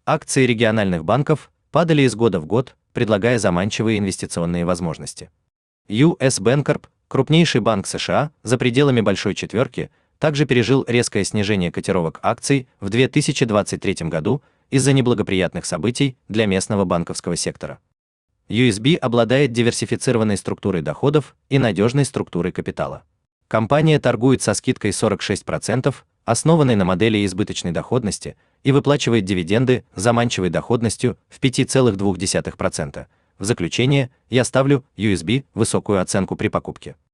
Акции региональных банков падали из года в год, предлагая заманчивые инвестиционные возможности. US Bancorp, крупнейший банк США за пределами Большой Четверки, также пережил резкое снижение котировок акций в 2023 году из-за неблагоприятных событий для местного банковского сектора. USB обладает диверсифицированной структурой доходов и надежной структурой капитала. Компания торгует со скидкой 46%, основанной на модели избыточной доходности, и выплачивает дивиденды с заманчивой доходностью в 5,2%. В заключение, я ставлю USB высокую оценку при покупке.